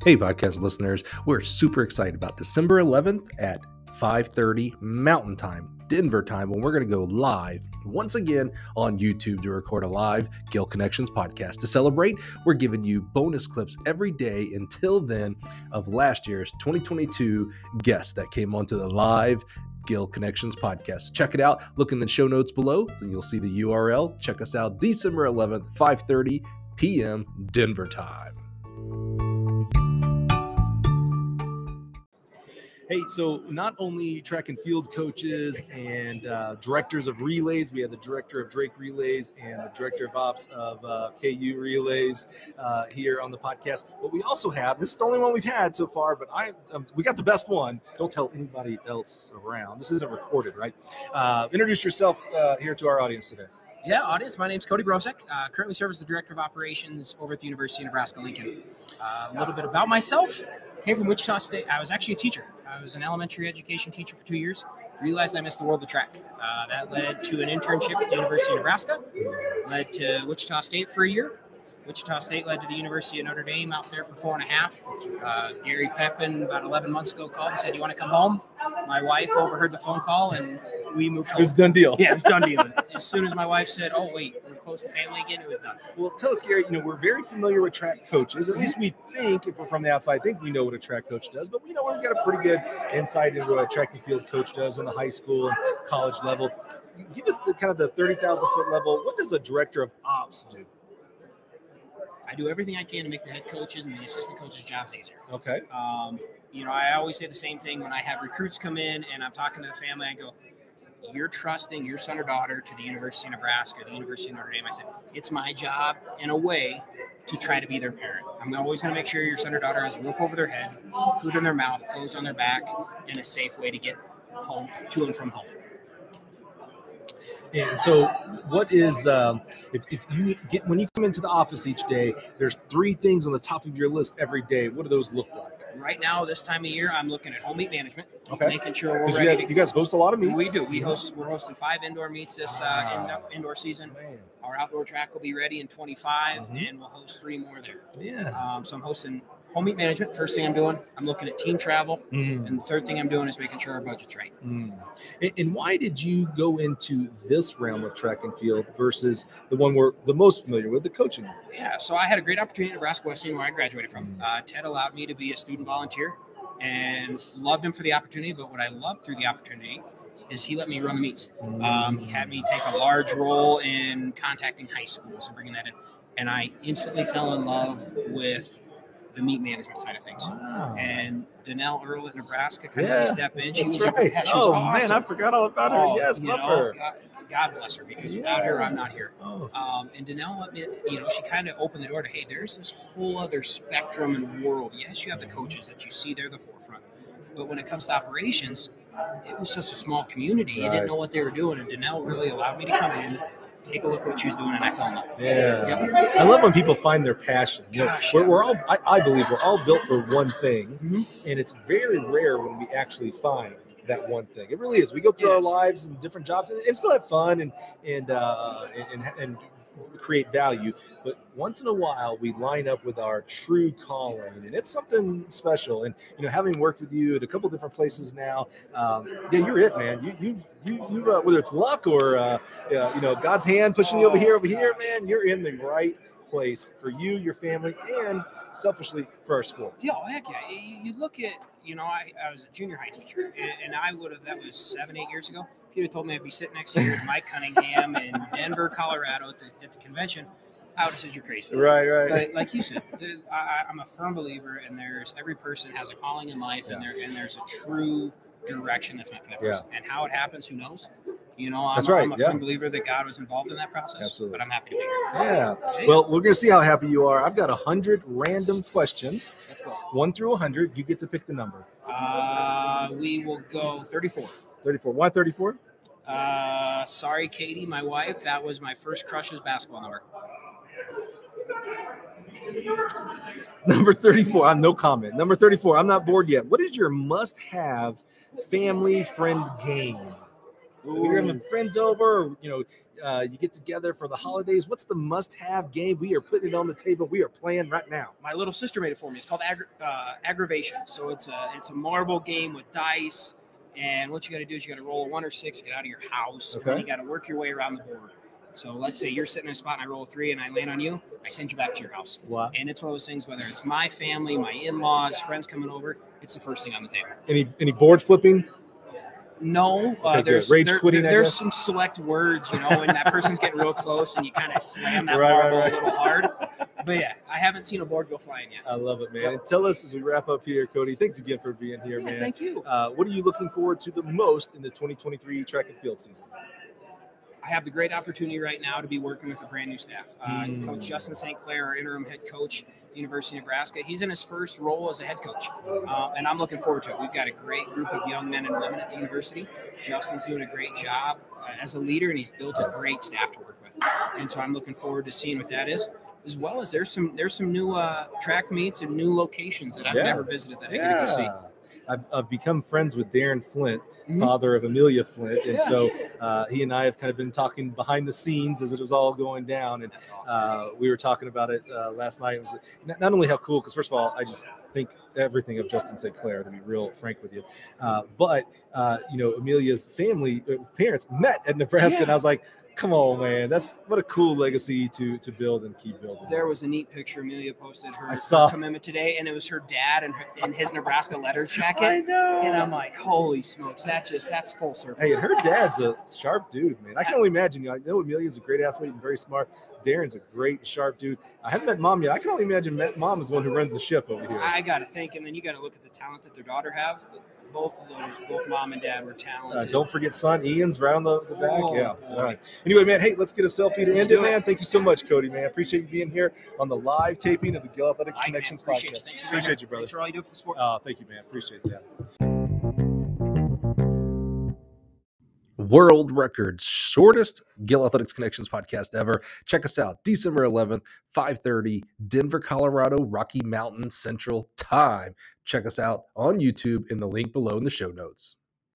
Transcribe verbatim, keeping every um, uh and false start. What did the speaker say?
Hey, podcast listeners, we're super excited about December eleventh at five thirty Mountain Time, Denver time, when we're going to go live once again on YouTube to record a live Gill Connections podcast. To celebrate, we're giving you bonus clips every day until then of last year's twenty twenty-two guests that came onto the live Gill Connections podcast. Check it out. Look in the show notes below and you'll see the U R L. Check us out December eleventh, five thirty p.m. Denver time. Hey, so not only track and field coaches and uh, directors of relays, we have the director of Drake Relays and the director of ops of uh, K U Relays uh, here on the podcast. But we also have, this is the only one we've had so far, but I um, we got the best one. Don't tell anybody else around. This isn't recorded, right? Uh, introduce yourself uh, here to our audience today. Yeah, audience, my name is Cody Brosek. Uh, currently serve as the Director of Operations over at the University of Nebraska-Lincoln. Uh, a little bit about myself. Came from Wichita State. I was actually a teacher. I was an elementary education teacher for two years. Realized I missed the world of track. Uh, that led to an internship at the University of Nebraska. Led to Wichita State for a year. Wichita State led to the University of Notre Dame out there for four and a half. Uh, Gary Pepin about eleven months ago called and said, "You want to come home?" My wife overheard the phone call and we moved home. It was a done deal. Yeah, it was done deal. As soon as my wife said, "Oh, wait, we're close to family again," it was done. Well, tell us, Gary, you know, we're very familiar with track coaches. At least we think, if we're from the outside, think we know what a track coach does. But, you know, we've got a pretty good insight into what a track and field coach does on the high school and college level. Give us the kind of the thirty thousand foot level. What does a director of ops do? I do everything I can to make the head coaches and the assistant coaches' jobs easier. Okay. Um, you know, I always say the same thing when I have recruits come in and I'm talking to the family. I go, "You're trusting your son or daughter to the University of Nebraska, the University of Notre Dame." I said, "It's my job, in a way, to try to be their parent. I'm always going to make sure your son or daughter has a roof over their head, food in their mouth, clothes on their back, and a safe way to get home, to and from home." And so what is, um, if, if you get, when you come into the office each day, there's three things on the top of your list every day. What do those look like? Right now, this time of year, I'm looking at home meet management, okay. making sure we're 'Cause ready. You guys, to, you guys host a lot of meets. We do. We host. We're hosting five indoor meets this uh, wow. in, indoor season. Man. Our outdoor track will be ready in twenty-five, mm-hmm. and we'll host three more there. Yeah. Um, so I'm hosting home meet management. First thing I'm doing, I'm looking at team travel, mm. and the third thing I'm doing is making sure our budget's right. Mm. And, and why did you go into this realm of track and field versus the one we're the most familiar with, the coaching? Yeah. So I had a great opportunity at Nebraska Wesleyan, where I graduated from. Mm. Uh, Ted allowed me to be a student volunteer, and loved him for the opportunity. But what I loved through the opportunity is he let me run the meets. Um, he had me take a large role in contacting high schools and bringing that in. And I instantly fell in love with the meet management side of things. Wow. And Danelle Earl at Nebraska kind yeah, of step in. She that's was, right. yeah, she was oh, awesome. man, I forgot all about her. Oh, yes, you love know, her. God, God bless her, because yeah. without her, I'm not here. Oh. Um, and Danelle let me, you know, she kind of opened the door to, hey, there's this whole other spectrum and world. Yes, you have the coaches that you see there at the forefront. But when it comes to operations, it was such a small community. You right. didn't know what they were doing. And Danelle really allowed me to come in, take a look at what she was doing, and I fell in love. Yeah. Yep. I love when people find their passion. You know, Gosh, we're, yeah. we're all, I, I believe we're all built for one thing. Mm-hmm. And it's very rare when we actually find that one thing. It really is. We go through Yes. our lives and different jobs and, and still have fun and, and, uh, and, and, and create value. But once in a while, we line up with our true calling, and it's something special. And, you know, having worked with you at a couple different places now, um, yeah, you're it, man. You, you, you, you uh, whether it's luck or, uh, uh, you know, God's hand pushing you over here, over here, man, you're in the right place for you, your family, and selfishly for our sport. Yeah, oh, heck yeah. You, you look at, you know, I, I was a junior high teacher, and, and I would have, that was seven, eight years ago. If you'd have told me I'd be sitting next to you with Mike Cunningham in Denver, Colorado at the, at the convention, I would have said you're crazy. Right, right. But like you said, I, I'm a firm believer, and there's every person has a calling in life, yeah. and there and there's a true direction that's meant for that person. Yeah. And how it happens, who knows? You know, I'm, that's right. I'm a yeah. firm believer that God was involved in that process. Absolutely. But I'm happy to be here. Yeah. Hey. Well, we're going to see how happy you are. I've got one hundred random questions. Let's go. one through one hundred. You get to pick the number. Uh, we will go thirty-four. thirty-four. Why thirty-four? Uh, sorry, Katie, my wife. That was my first crush's basketball number. Number thirty-four. I'm no comment. Number thirty-four. I'm not bored yet. What is your must-have family friend game? If you're having friends over, or, you know, uh, you get together for the holidays, what's the must-have game? We are putting it on the table. We are playing right now. My little sister made it for me. It's called Aggra- uh, Aggravation. So it's a it's a marble game with dice, and what you got to do is you got to roll a one or six, get out of your house, Okay. and then you got to work your way around the board. So let's say you're sitting in a spot and I roll a three and I land on you, I send you back to your house. Wow. And it's one of those things, whether it's my family, my in-laws, friends coming over, it's the first thing on the table. Any any board flipping? No, Okay, uh, good. there's Rage there- quitting, there- I there's guess? some select words, you know, when that person's getting real close and you kind of slam that Right, right, marble right. a little hard. But yeah, I haven't seen a board go flying yet. I love it, man. And tell us as we wrap up here, Cody. Thanks again for being here, Yeah, man. thank you. Uh, what are you looking forward to the most in the twenty twenty-three track and field season? I have the great opportunity right now to be working with a brand new staff. Uh, Mm. Coach Justin Saint Clair, our interim head coach at the University of Nebraska, he's in his first role as a head coach, uh, and I'm looking forward to it. We've got a great group of young men and women at the university. Justin's doing a great job uh, as a leader, and he's built a great staff to work with. And so I'm looking forward to seeing what that is, as well as there's some there's some new uh, track meets and new locations that I've Yeah. never visited that I get to go see. I've, I've become friends with Darren Flint, Mhm. father of Amelia Flint, and Yeah. so uh, he and I have kind of been talking behind the scenes as it was all going down, and That's awesome. uh, we were talking about it uh, last night. It was not, not only how cool, because first of all, I just think everything of Justin Saint Clair, to be real frank with you, uh, but uh, you know, Amelia's family uh, parents met at Nebraska, Yeah. and I was like, come on, man, that's what a cool legacy to to build and keep building. There was a neat picture Amelia posted her, I saw. her commitment today, and it was her dad in, her, in his Nebraska letters jacket. I know. And I'm like, holy smokes, that just that's full circle. Hey, and her dad's a sharp dude, man. I can only imagine. You know, I know Amelia's a great athlete and very smart. Darren's a great, sharp dude. I haven't met mom yet. I can only imagine met mom is the one who runs the ship over here. I got to think, and then you got to look at the talent that their daughter have. Both of those, both mom and dad were Uh, talented. don't forget son Ian's right on the, the back. Oh, yeah. boy. All right. Anyway, man, hey, let's get a selfie to Let's end do it, it. man. Thank you so much, Cody, man. Appreciate you being here on the live taping of the Gill Athletics Mike, man, Connections appreciate podcast. you. Thanks for being Appreciate here. you, brother. Thanks for all you do for the sport. Uh, thank you, man. Appreciate that. World record shortest Gill Athletics Connections podcast ever. Check us out December eleventh, five thirty, Denver, Colorado, Rocky Mountain Central Time. Check us out on YouTube in the link below in the show notes.